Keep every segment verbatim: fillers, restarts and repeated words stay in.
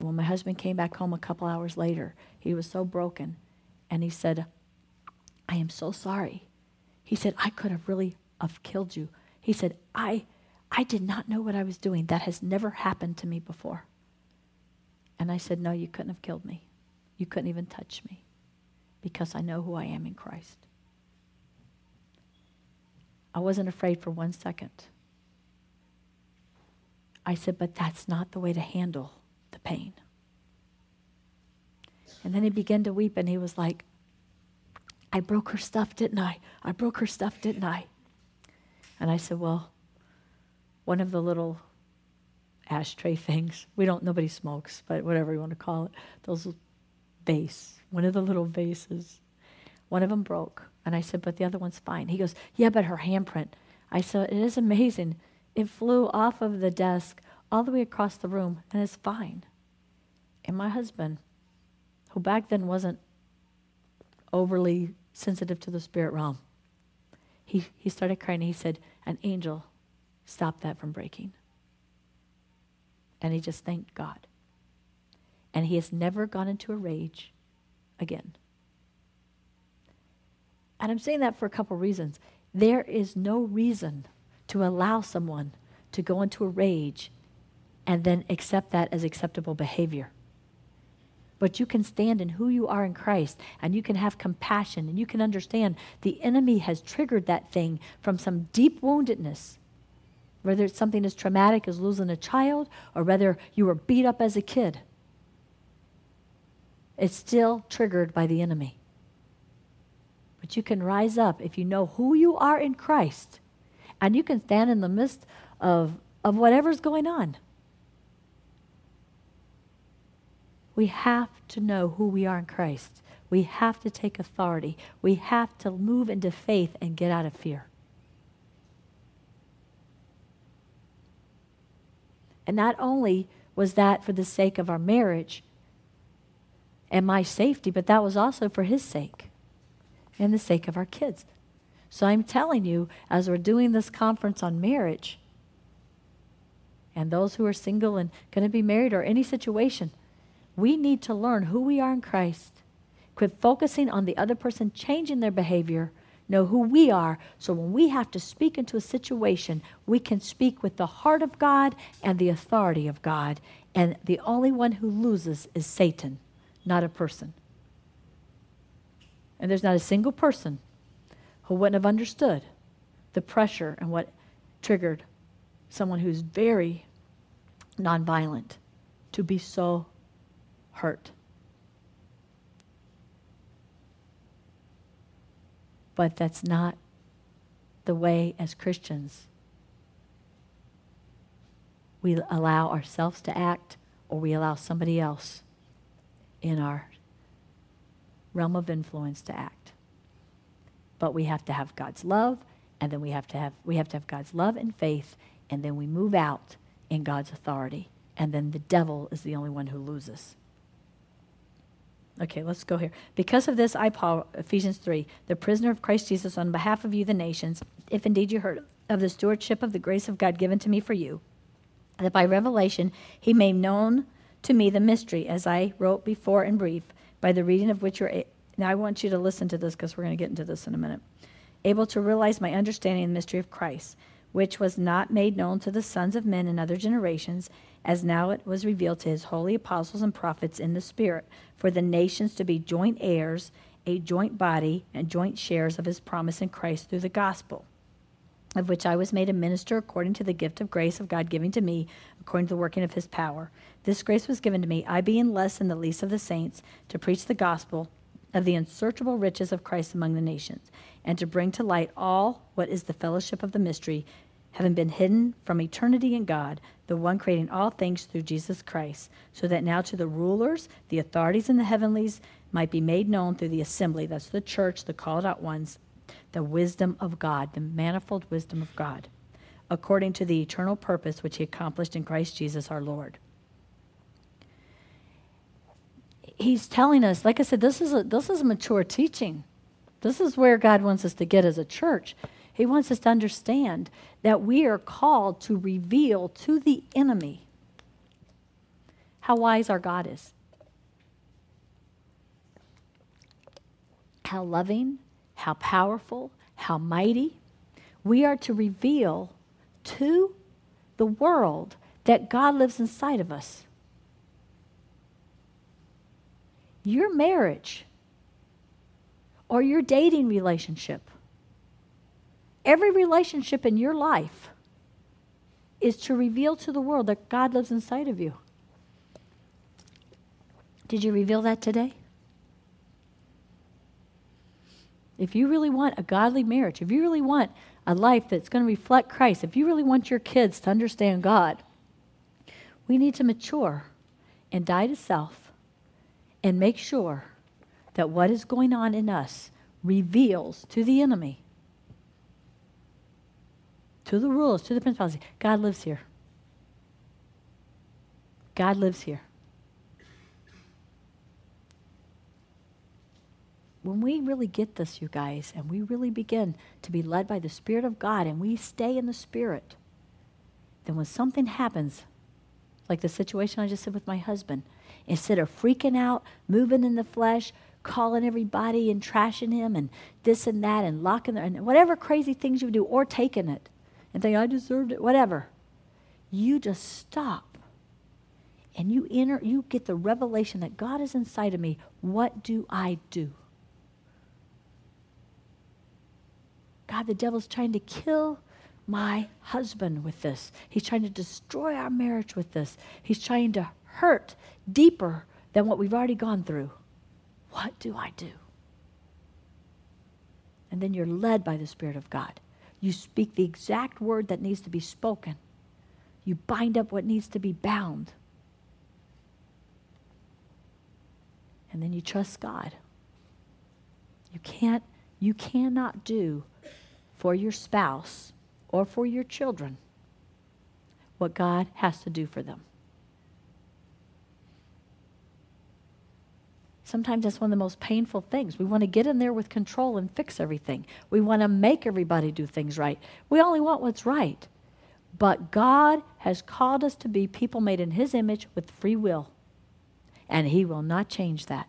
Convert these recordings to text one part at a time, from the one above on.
When my husband came back home a couple hours later, he was so broken. And he said, I am so sorry. He said, I could have really have killed you. He said, I, I did not know what I was doing. That has never happened to me before. And I said, no, you couldn't have killed me. You couldn't even touch me because I know who I am in Christ. I wasn't afraid for one second. I said, but that's not the way to handle the pain. And then he began to weep and he was like, I broke her stuff, didn't I? I broke her stuff, didn't I? And I said, well, one of the little ashtray things, we don't, nobody smokes, but whatever you want to call it, those vase, one of the little vases, one of them broke. And I said, but the other one's fine. He goes, yeah, but her handprint. I said, it is amazing. It flew off of the desk all the way across the room, and it's fine. And my husband, who back then wasn't overly sensitive to the spirit realm, he, he started crying. He said, an angel stopped that from breaking. And he just thanked God. And he has never gone into a rage again. And I'm saying that for a couple reasons. There is no reason to allow someone to go into a rage and then accept that as acceptable behavior. But you can stand in who you are in Christ, and you can have compassion, and you can understand the enemy has triggered that thing from some deep woundedness, whether it's something as traumatic as losing a child or whether you were beat up as a kid. It's still triggered by the enemy. But you can rise up if you know who you are in Christ, and you can stand in the midst of, of whatever's going on. We have to know who we are in Christ. We have to take authority. We have to move into faith and get out of fear. And not only was that for the sake of our marriage and my safety, but that was also for his sake and the sake of our kids. So I'm telling you, as we're doing this conference on marriage, and those who are single and going to be married or any situation, we need to learn who we are in Christ, quit focusing on the other person changing their behavior, know who we are, so when we have to speak into a situation, we can speak with the heart of God and the authority of God. And the only one who loses is Satan, not a person. And there's not a single person who wouldn't have understood the pressure and what triggered someone who's very nonviolent to be so hurt. But that's not the way as Christians we allow ourselves to act, or we allow somebody else in our realm of influence to act. But we have to have God's love, and then we have to have we have to have God's love and faith, and then we move out in God's authority, and then the devil is the only one who loses. Okay, let's go here. Because of this, I, Paul, Ephesians three, the prisoner of Christ Jesus, on behalf of you, the nations, if indeed you heard of the stewardship of the grace of God given to me for you, that by revelation he made known to me the mystery, as I wrote before in brief, by the reading of which you're... A- now I want you to listen to this, because we're going to get into this in a minute. Able to realize my understanding of the mystery of Christ, which was not made known to the sons of men in other generations, as now it was revealed to his holy apostles and prophets in the Spirit, for the nations to be joint heirs, a joint body, and joint shares of his promise in Christ through the gospel, of which I was made a minister according to the gift of grace of God giving to me, according to the working of his power. This grace was given to me, I being less than the least of the saints, to preach the gospel of the unsearchable riches of Christ among the nations, and to bring to light all what is the fellowship of the mystery, having been hidden from eternity in God, the one creating all things through Jesus Christ, so that now to the rulers, the authorities in the heavenlies, might be made known through the assembly, that's the church, the called out ones, the wisdom of God, the manifold wisdom of God, according to the eternal purpose which he accomplished in Christ Jesus our Lord. He's telling us, like I said, this is a, this is a mature teaching. This is where God wants us to get as a church. He wants us to understand that we are called to reveal to the enemy how wise our God is. How loving, how powerful, how mighty. We are to reveal to the world that God lives inside of us. Your marriage or your dating relationship, every relationship in your life is to reveal to the world that God lives inside of you. Did you reveal that today? If you really want a godly marriage, if you really want a life that's going to reflect Christ, if you really want your kids to understand God, we need to mature and die to self and make sure that what is going on in us reveals to the enemy, to the rulers, to the principalities, God lives here. God lives here. When we really get this, you guys, and we really begin to be led by the Spirit of God and we stay in the Spirit, then when something happens, like the situation I just said with my husband, instead of freaking out, moving in the flesh, calling everybody and trashing him and this and that and locking their, and whatever crazy things you do, or taking it and think, I deserved it, whatever. You just stop and you enter, you get the revelation that God is inside of me. What do I do? God, the devil's trying to kill my husband with this. He's trying to destroy our marriage with this. He's trying to hurt deeper than what we've already gone through. What do I do? And then you're led by the Spirit of God. You speak the exact word that needs to be spoken. You bind up what needs to be bound. And then you trust God. You can't, you cannot do for your spouse or for your children what God has to do for them. Sometimes that's one of the most painful things. We want to get in there with control and fix everything. We want to make everybody do things right. We only want what's right. But God has called us to be people made in His image with free will. And He will not change that.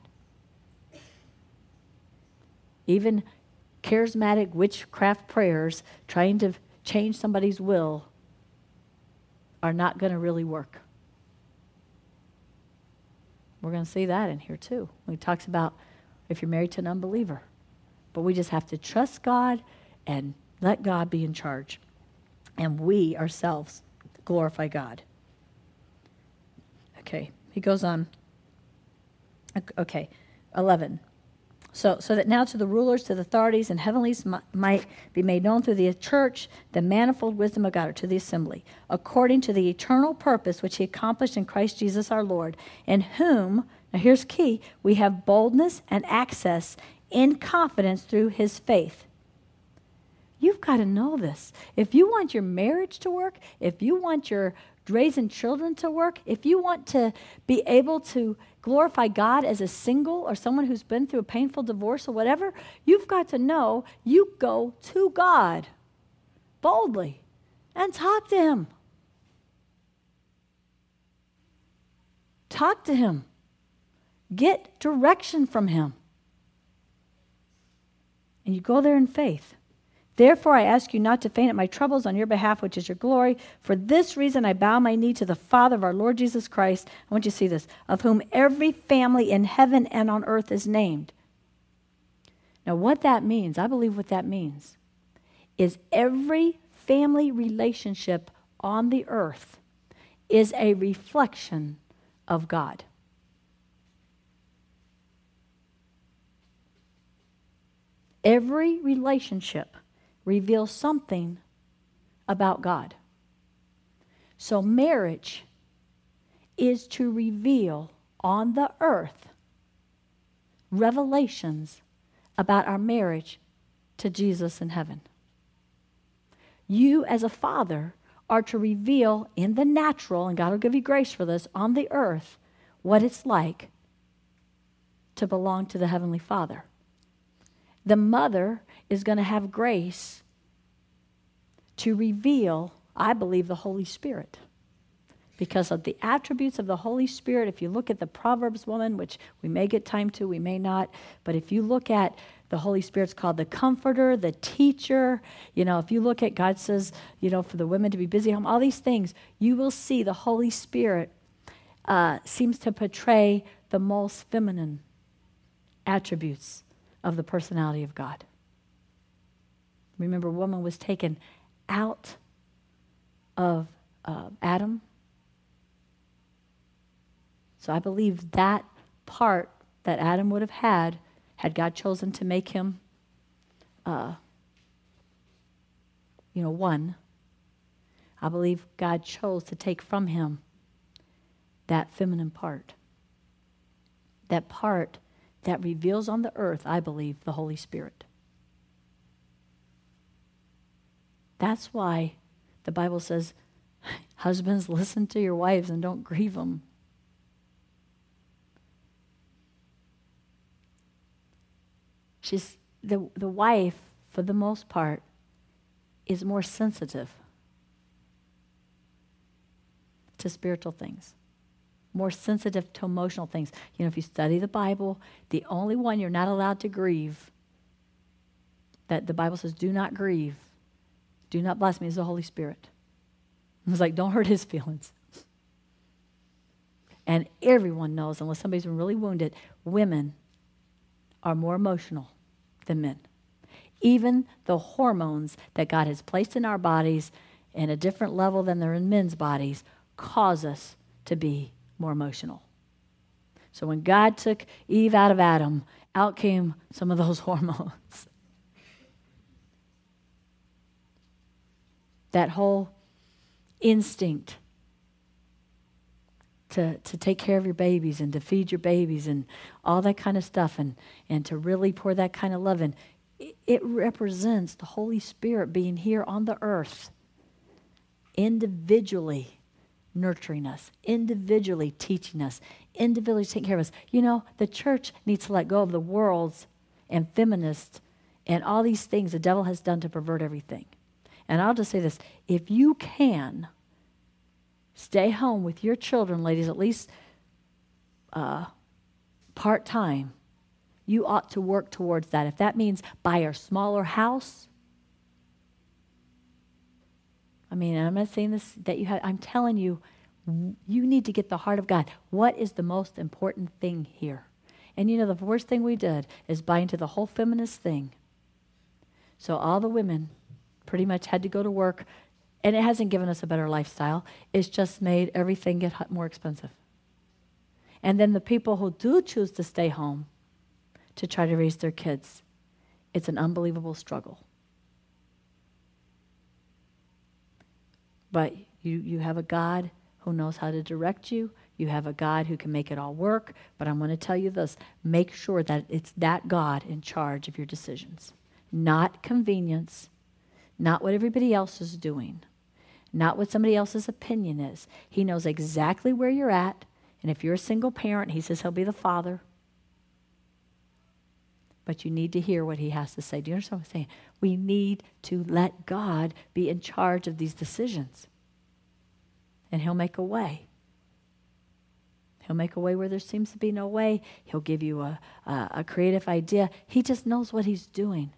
Even charismatic witchcraft prayers trying to change somebody's will are not going to really work. We're going to see that in here too. When he talks about if you're married to an unbeliever. But we just have to trust God and let God be in charge. And we ourselves glorify God. Okay, he goes on. Okay, eleven. So, so that now to the rulers, to the authorities, and heavenlies m- might be made known through the church the manifold wisdom of God, or to the assembly, according to the eternal purpose which He accomplished in Christ Jesus our Lord, in whom, now here's key, we have boldness and access in confidence through His faith. You've got to know this. If you want your marriage to work, if you want your raising children to work, if you want to be able to glorify God as a single or someone who's been through a painful divorce or whatever, you've got to know you go to God boldly and talk to Him. Talk to Him. Get direction from Him. And you go there in faith. Therefore, I ask you not to faint at my troubles on your behalf, which is your glory. For this reason, I bow my knee to the Father of our Lord Jesus Christ. I want you to see this. Of whom every family in heaven and on earth is named. Now, what that means, I believe what that means, is every family relationship on the earth is a reflection of God. Every relationship reveals something about God. So marriage is to reveal on the earth revelations about our marriage to Jesus in heaven. You as a father are to reveal in the natural, and God will give you grace for this, on the earth, what it's like to belong to the Heavenly Father. The mother is going to have grace to reveal, I believe, the Holy Spirit. because of the attributes of the Holy Spirit. If you look at the Proverbs woman, which we may get time to, we may not, but if you look at the Holy Spirit's called the comforter, the teacher. You know, if you look at God says, you know, for the women to be busy at home, all these things, you will see the Holy Spirit uh, seems to portray the most feminine attributes of the personality of God. Remember, woman was taken out of uh, Adam. So I believe that part that Adam would have had, had God chosen to make him, uh, you know, one, I believe God chose to take from him that feminine part. That part that reveals on the earth, I believe, the Holy Spirit. That's why the Bible says, husbands, listen to your wives and don't grieve them. She's the the wife, for the most part, is more sensitive to spiritual things, more sensitive to emotional things. You know, if you study the Bible, the only one you're not allowed to grieve, that the Bible says, do not grieve, do not blaspheme, is the Holy Spirit. It's like, don't hurt his feelings. And everyone knows, unless somebody's been really wounded, women are more emotional than men. Even the hormones that God has placed in our bodies in a different level than they're in men's bodies cause us to be more emotional. So when God took Eve out of Adam, out came some of those hormones. That whole instinct to, to take care of your babies and to feed your babies and all that kind of stuff and, and to really pour that kind of love in. It, it represents the Holy Spirit being here on the earth, individually nurturing us, individually teaching us, individually taking care of us. You know, the church needs to let go of the world's and feminists and all these things the devil has done to pervert everything. And I'll just say this, if you can stay home with your children, ladies, at least uh, part-time, you ought to work towards that. If that means buy a smaller house, I mean, and I'm not saying this that you have, I'm telling you, you need to get the heart of God. What is the most important thing here? And you know, the worst thing we did is buy into the whole feminist thing. So all the women pretty much had to go to work. And it hasn't given us a better lifestyle. It's just made everything get more expensive. And then the people who do choose to stay home to try to raise their kids, it's an unbelievable struggle. But you, you have a God who knows how to direct you. You have a God who can make it all work. But I'm going to tell you this. Make sure that it's that God in charge of your decisions. Not convenience. Not what everybody else is doing. Not what somebody else's opinion is. He knows exactly where you're at. And if you're a single parent, he says he'll be the father. But you need to hear what he has to say. Do you understand what I'm saying? We need to let God be in charge of these decisions. And he'll make a way. He'll make a way where there seems to be no way. He'll give you a, a, a creative idea. He just knows what he's doing.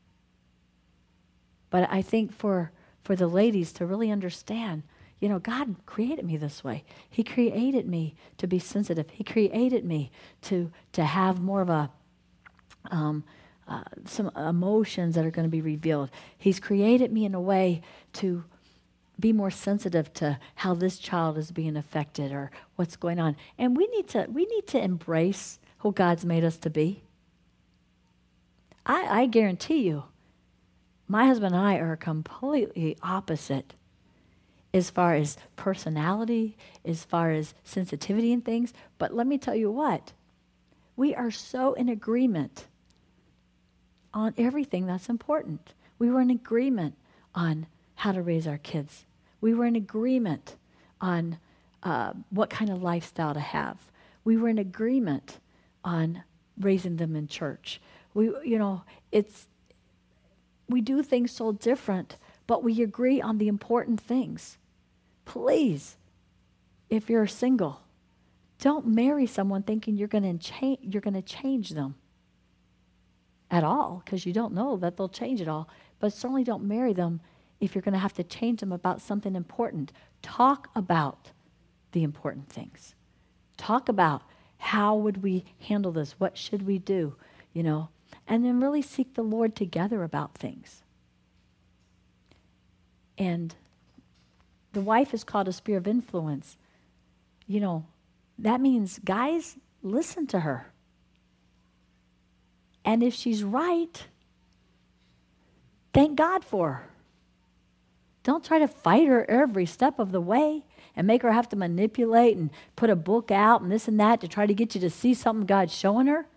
But I think for, for the ladies to really understand, you know, God created me this way. He created me to be sensitive. He created me to, to have more of a, um, uh, some emotions that are going to be revealed. He's created me in a way to be more sensitive to how this child is being affected or what's going on. And we need to, we need to embrace who God's made us to be. I, I guarantee you, my husband and I are completely opposite as far as personality, as far as sensitivity and things. But let me tell you what, we are so in agreement on everything that's important. We were in agreement on how to raise our kids. We were in agreement on uh, what kind of lifestyle to have. We were in agreement on raising them in church. We, you know, it's, we do things so different, but we agree on the important things. Please, if you're single, don't marry someone thinking you're going to change, you're going to change them at all, because you don't know that they'll change it all. But certainly don't marry them if you're going to have to change them about something important. Talk about the important things. Talk about how would we handle this? What should we do? You know, and then really seek the Lord together about things. And the wife is called a sphere of influence. You know, that means, guys, listen to her. And if she's right, thank God for her. Don't try to fight her every step of the way and make her have to manipulate and put a book out and this and that to try to get you to see something God's showing her.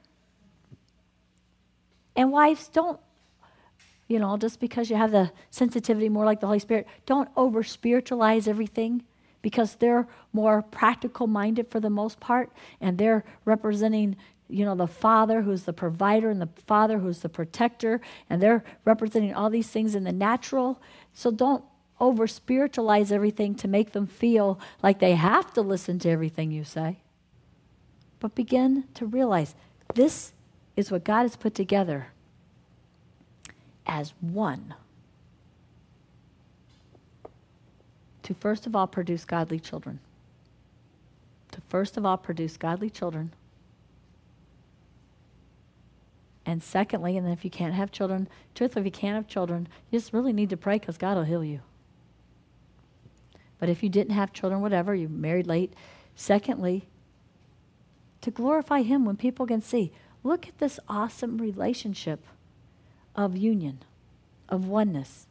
And wives, don't, you know, just because you have the sensitivity more like the Holy Spirit, don't over-spiritualize everything, because they're more practical-minded for the most part, and they're representing, you know, the Father who's the provider and the Father who's the protector, and they're representing all these things in the natural. So don't over-spiritualize everything to make them feel like they have to listen to everything you say. But begin to realize this is what God has put together as one to first of all produce godly children. To first of all produce godly children. And secondly, and then if you can't have children, truthfully, if you can't have children, you just really need to pray, because God will heal you. But if you didn't have children, whatever, you married late. Secondly, to glorify Him when people can see, look at this awesome relationship of union, of oneness.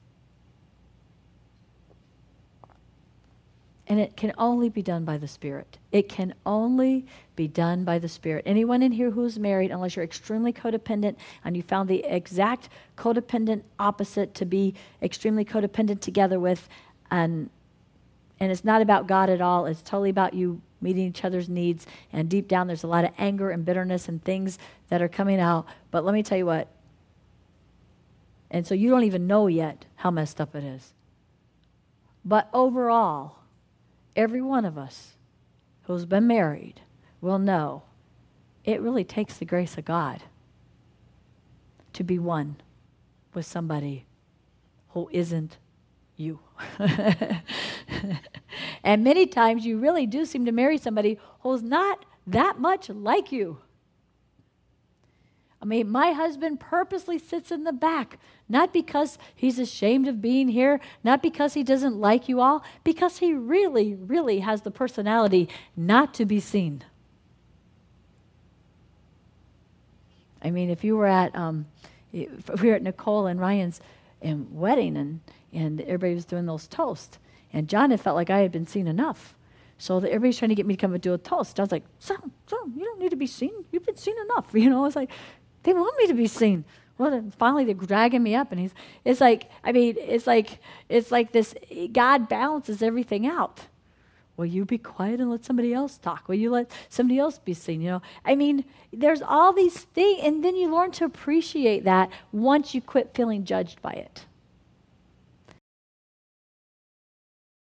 And it can only be done by the Spirit. It can only be done by the Spirit. Anyone in here who's married, unless you're extremely codependent and you found the exact codependent opposite to be extremely codependent together with, and and it's not about God at all. It's totally about you meeting each other's needs. And deep down, there's a lot of anger and bitterness and things that are coming out. But let me tell you what. And so you don't even know yet how messed up it is. But overall, every one of us who's been married will know it really takes the grace of God to be one with somebody who isn't you. And many times you really do seem to marry somebody who's not that much like you. I mean, my husband purposely sits in the back, not because he's ashamed of being here, not because he doesn't like you all, because he really, really has the personality not to be seen. I mean, if you were at, um, if we were at Nicole and Ryan's um, wedding, and, and everybody was doing those toasts, and John had felt like I had been seen enough. So that everybody's trying to get me to come and do a toast. I was like, son, son, you don't need to be seen. You've been seen enough. You know, it's like, they want me to be seen. Well, then finally they're dragging me up, and he's, it's like, I mean, it's like, it's like this, God balances everything out. Will you be quiet and let somebody else talk? Will you let somebody else be seen? You know, I mean, there's all these things, and then you learn to appreciate that once you quit feeling judged by it.